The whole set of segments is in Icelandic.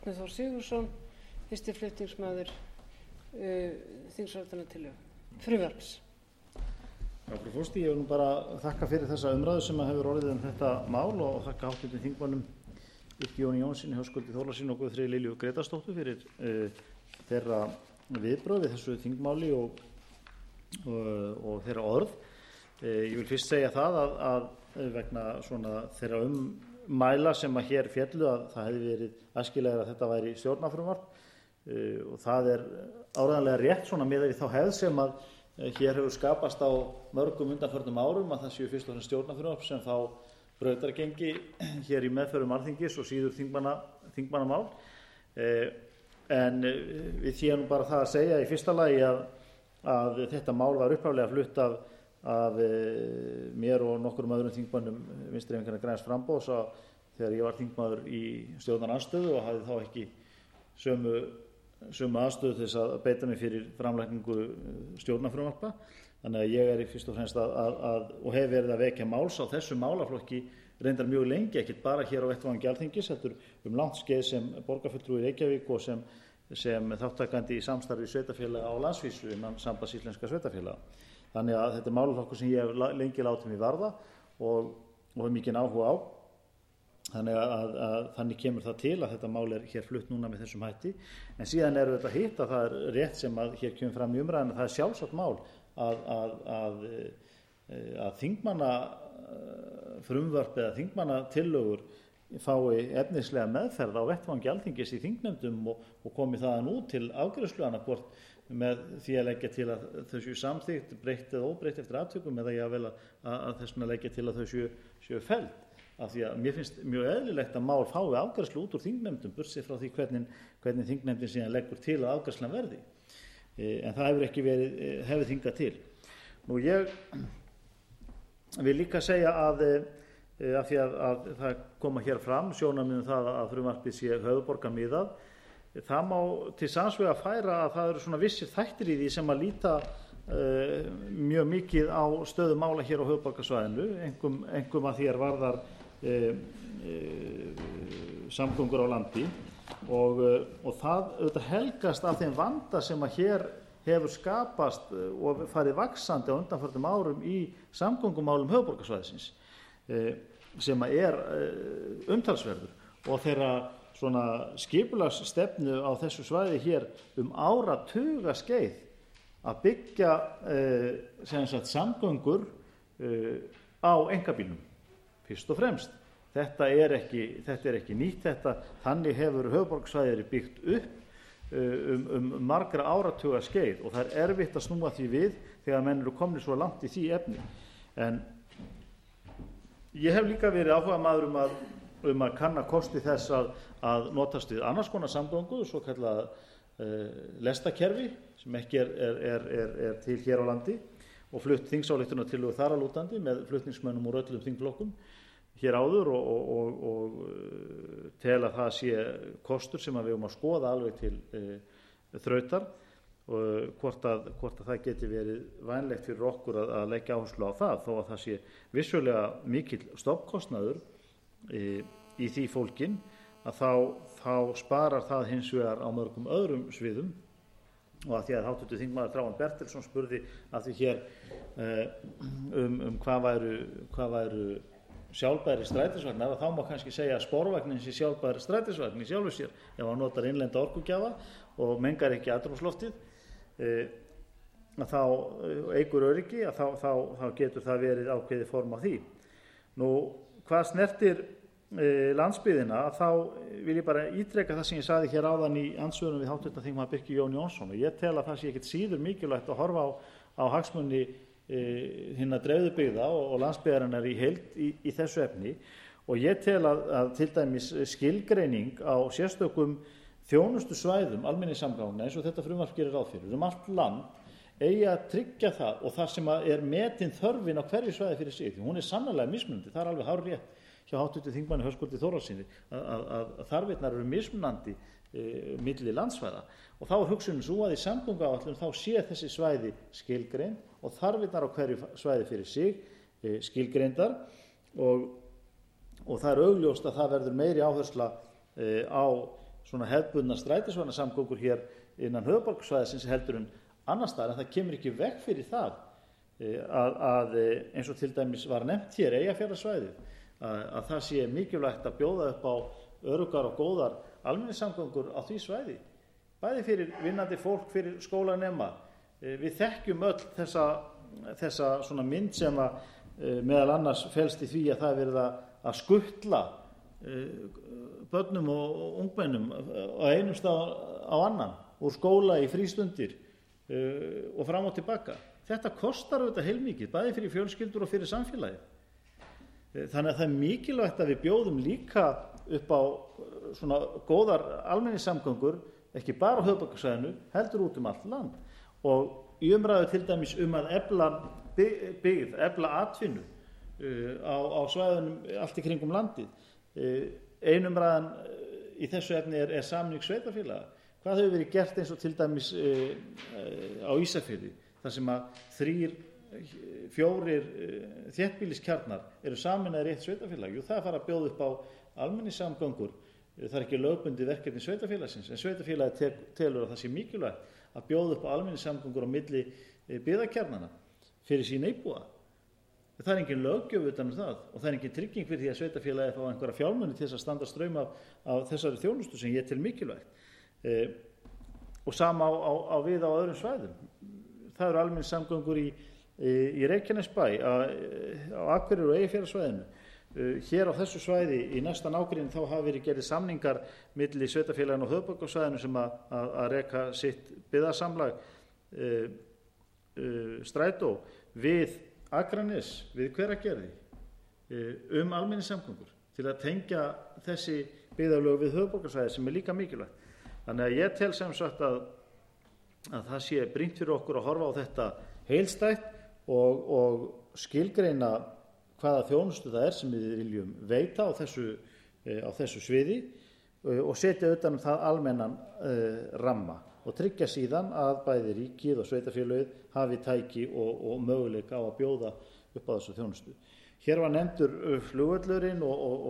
Árni Þór Sigurðsson, fyrsti flutningsmaður þingsályktunartillögu frumvarps. Frú forseti, ég vil bara þakka fyrir þessa umræðu sem hefur orðið þetta mál og þakka háttvirtum þingmönnum Birki Jóni Jónssyni, Höskuldi Þórðarsyni og Guðfríði Lilju Grétarsdóttur fyrir þeirra viðbrögð við þessu þingmáli og þeirra orð. Ég vil fyrst segja það að vegna svona þeirra ummæla sem að hér féllu að það hefði verið æskilegra að þetta væri stjórnarfrumvarp og það áreiðanlega rétt svona miðað við þá hefð sem að hér hefur skapast á mörgum undanförnum árum að það séu fyrst og fremst stjórnarfrumvarp sem fá brautargengi hér í meðförum Alþingis og síður þingmannamál. En við því nú bara það að segja í fyrsta lagi að þetta mál var upphaflega flutt af mér og nokkrum öðrum þingmönnum Vinstri-hreyfingarinnar græns framboðs þegar ég var þingmaður í stjórnarandstöðu og hafði þá ekki sömu aðstöðu til þess að beita mig fyrir framlagningu stjórnarfrumvarpa. Þannig að ég fyrst og fremst og hef verið að vekja máls á þessu málaflokki reyndar mjög lengi, ekkert bara hér á vettvangi Alþingis, heldur langt skeið sem borgarfulltrúi í Reykjavík og sem þáttakandi í samstarfi sveitarfélaga á landsvísu innan Sambands íslenskra sveitarfélaga. Þannig að þetta er málaflokkur sem ég hef lengi látið mig varða og hef mikinn áhuga á. Þannig kemur það til að þetta mál hér flutt núna með þessum hætti. En síðan þetta hitt að það rétt sem að hér kemur fram í umræðinu, það sjálfsagt mál að þingmanna frumvörp eða þingmannatillögur fái efnislega meðferð á vettvangi Alþingis í þingnefndum og komi þaðan út til afgreiðslu annaðhvort með því að leggja til að þau séu samþykkt, breytt eða óbreytt eftir atvikum eða jafnvel að þess vegna leggja til að þau séu felld. Af því að mér finnst mjög eðlilegt að mál fái afgreiðslu út úr þingnefndum burtséð frá því hvernig þingnefndin síðan leggur til að afgreiðslan verði. En það hefur ekki hefur hingað til. Nú ég vil líka segja að því að það koma hér fram sjónarmið það að frumvarpið sé höfuðborgarmiðað. Það má til sanns vegar færa að það eru svona vissir þættir í því sem að líta mjög mikið á stöðu mála hér á höfuðborgarsvæðinu, einkum að því varðar samgöngur á landi og það auðvitað helgast af þeim vanda sem að hér hefur skapast og farið vaxandi á undanförnum árum í samgöngumálum höfuðborgarsvæðisins sem að umtalsverður og þeirra svona skipulagsstefnu á þessu svæði hér áratuga skeið að byggja samgöngur á einkabílnum fyrst og fremst. Þetta er ekki nýtt, þannig hefur höfuðborgarsvæðið byggt upp margra áratuga skeið og það er erfitt að snúa því við þegar menn eru komnir svo langt í því efni. En ég hef líka verið áhugamaður um að kanna kosti þess að notast við annars konar samgöngu, svo kallað lestakerfi sem ekki er til hér á landi og flutt þingsályktunartillögu þar að lútandi með flutningsmönnum úr öllum þingflokkum hér áður og tel að það sé kostur sem við eigum að skoða alveg til þrautar og hvort að það geti verið vænlegt fyrir okkur að leggja áherslu á það þó að það sé vissulega mikill stofnkostnaður í því fólginn að þá sparar það hins vegar á mörgum öðrum sviðum og að því að háttvirtur þingmaður Þráinn Bertelsson spurði að því hér hvað væru sjálfbæri strætisvagnar þá má kannski segja að sporvagnin sé sjálfbæri strætisvagn í sjálfu sér ef hann notar innlenda orkugjafa og mengar ekki andrúmsloftið þá eykur öryggi þá getur það verið ákveðið form af því. Nú hvað snertir landsbyggðina þá vil ég bara ítreka það sem ég sagði hér áðan í andsvörum við háttvirtan þingmann Birki Jón Jónsson og ég tel að það sé ekkert síður mikilvægt að horfa á hagsmuni hinna dreifðu byggða og landsbyggðarinnar í heild í þessu efni og ég tel að til dæmis skilgreining á sérstökum þjónustusvæðum almenningssamgangna eins og þetta frumvarp gerir ráð fyrir allt land eigi að tryggja það og það sem er metin þörfin á hverju svæði fyrir sig því hún er sannarlega mismunandi, það er alveg hárrétt hjá háttvirtum þingmanni Höskuldi Þórhallssyni að þarfirnar eru mismunandi milli landsvæða og þá hugsunin svo að í samgönguáætlun þá sé þessi svæði skilgreind og þarfirnar á hverju svæði fyrir sig skilgreindar og það er augljóst að það verður meiri áhersla á svona hefðbundnar strætisvagnasamgöngur hér innan höfuðborgarsvæðisins heldur en annars staðar, en það kemur ekki veg fyrir það að eins og til dæmis var nefnt hér Eyjafjarðarsvæðið, að það sé mikilvægt að bjóða upp á öruggar og góðar almenningssamgöngur á því svæði, bæði fyrir vinnandi fólk, fyrir skólanema. Við þekkjum öll þessa svona mynd sem meðal annars felst í því að það er verið að skutla börnum og ungmennum á einum stað á annan, úr skóla í frístundir og fram og tilbaka. Þetta kostar auðvitað heilmikið, bæði fyrir fjölskyldur og fyrir samfélagið. Þannig að það er mikilvægt að við bjóðum líka upp á svona góðar almenningssamgöngur, ekki bara á höfuðborgarsvæðinu, heldur út allt land. Og í umræðu til dæmis að efla byggð, efla atvinnu á svæðunum allt í kringum landið. Ein umræðan í þessu efni er sameining sveitarfélaga. Hvað hefur verið gert eins og til dæmis á Ísafirði, þar sem að 3-4 þéttbýliskjarnar eru sameinaðir í eitt sveitarfélag? Jú, það er að bjóða upp á almenningssamgöngur. Það er ekki lögbundið verkefni sveitarfélagsins, en sveitarfélagið telur að það sé mikilvægt að bjóða upp á almenningssamgöngur á milli byggðakjarnanna fyrir sína íbúa. Það er engin löggjöf utan það og það er engin trygging fyrir því að sveitarfélagið fá einhverja fjármuni til þess að standa straum af þessari þjónustu sem ég tel mikilvægt. Og sama á við á öðrum svæðum. Það eru almenningssamgöngur í Reykjanesbæ, á Akureyri og Eyjafjarðarsvæðinu. Hér á þessu svæði í næsta nágrenni þá hafa verið gerðir samningar milli sveitarfélaginu og höfuðborgarsvæðinu sem að reka sitt byggðasamlag strætó við Akranes, við Hveragerði almenningssamgöngur til að tengja þessi byggðarlög við höfuðborgarsvæði sem er líka mikilvægt. Þannig að ég tel sem sagt að það sé brýnt fyrir okkur að horfa á þetta heildstætt og skilgreina hvaða þjónustu það er sem við viljum veita á þessu sviði og setja utan um það almennan ramma og tryggja síðan að bæði ríkið og sveitarfélagið hafi tæki og möguleika á að bjóða upp á þessu þjónustu. Hér var nefndur flugvöllurinn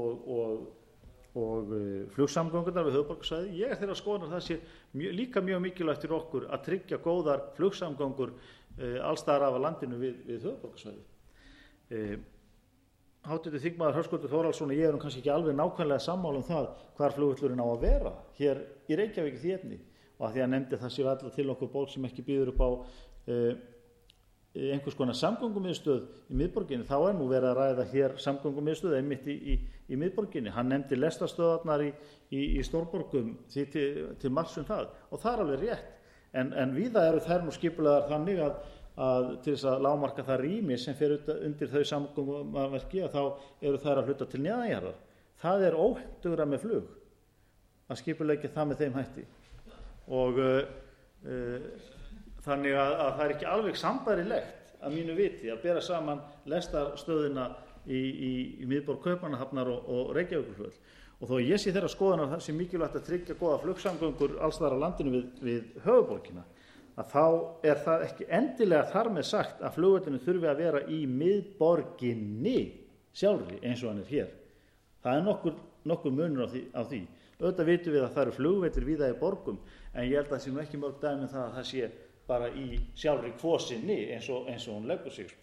og flugsamgöngunar við höfuðborgarsvæði. Ég er þeirrar skoðunar að það sé líka mjög mikilvægt fyrir okkur að tryggja góðar flugsamgöngur alls staðar af landinu við höfuðborgarsvæði. Háttvirtur þingmaður Höskuldur Þórhallsson og ég erum kannski ekki alveg nákvæmlega sammála um það hvar flugvöllurinn á að vera hér í Reykjavík í því efni. Og að því að nefndi það séu alla til okkur ból sem ekki býður upp á einhvers konar samgöngumiðstöð í miðborginni, þá er nú verið að ræða hér samgöngumiðstöð einmitt í miðborginni. Hann nefndi lestarstöðvarnar í stórborgum því til marks um það og það er alveg rétt. En víða eru þær nú skipulagðar þannig að til þess að lágmarka það rými sem fer undir þau samgöngumerki að þá eru þær að hluta til neðanjarðar. Það er óhentugra með flug að skipuleggja það með þeim hætti. Og þannig að það er ekki alveg sambærilegt að mínu viti að bera saman lestarstöðina í miðborg Kaupmannahafnar og Reykjavíkurflugvöll. Og þó ég sé þeirra skoðan að það sé mikilvægt að tryggja góða flugsamgöngur alls staðar á landinu við höfuðborgina, að þá er það ekki endilega þar með sagt að flugvöllinu þurfi að vera í miðborginni sjálfri eins og hann er hér. Það er nokkur munur á því. Auðvitað vitum við að það eru flugvellir víða í borgum, en ég held að það sé nú ekki mörg dæmi um það að það sé bara í sjálfri kvosinni eins og hún leggur sig.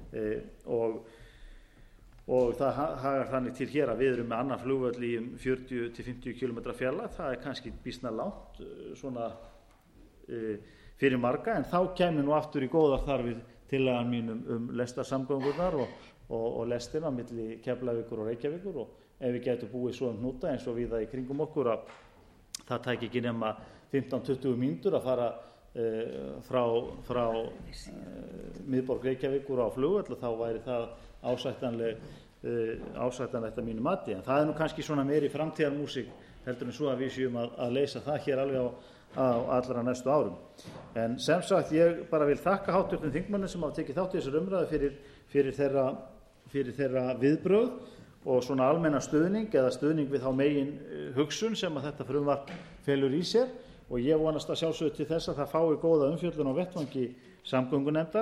Og það hagar þannig til hér að við erum með annan flugvöll í 40-50 km fjarlægð. Það er kannski býsna langt svona fyrir marga, en þá kemur nú aftur í góðar þarfir tillagan mín lestarsamgöngurnar og lestina milli Keflavíkur og Reykjavíkur, og ef við getum búið svo hnúta eins og víða í kringum okkur að það tæki ekki nema 15-20 mínútur að fara frá miðborg Reykjavíkur á flugvöll, og þá væri það ásættanlegt að mínu mati. En það er nú kannski svona meiri framtíðarmúsík heldur en svo að við séum að leysa það hér alveg á allra næstu árum. En sem sagt, ég bara vil þakka háttvirtum þingmönnum sem hafa tekið þátt í þessari umræðu fyrir þeirra viðbrögð og svona almenna stuðning eða stuðning við þá megin hugsun sem að þetta frumvarp felur í sér, og ég vonast að sjálfsögðu til þess að það fái góða umfjöllun á vettvangi samgöngunefndar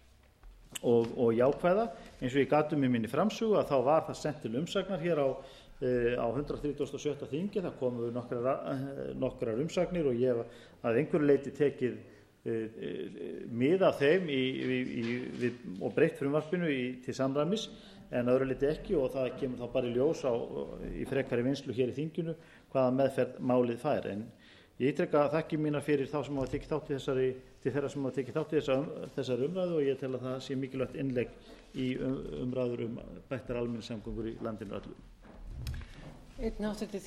og jákvæða. Eins og ég gat í minni framsögu að þá var það sent til umsagnar hér á á 137. þingi. Það komu nokkrar umsagnir og ég hef að einhverju leyti tekið mið af þeim og breytt frumvarpinu til samræmis, en öðru leyti ekki, og það kemur þá bara í ljós í frekari vinnslu hér í þinginu hvaða meðferð málið fær. En ég ítreka þakkir mínar fyrir þá sem hafa tekið þátt í til þeirra sem hafa tekið þátt í þessari umræðu, og ég tel að það sé mikilvægt innlegg í umræður bættar almenningssamgöngur í landinu öllu. Einn háttvirtur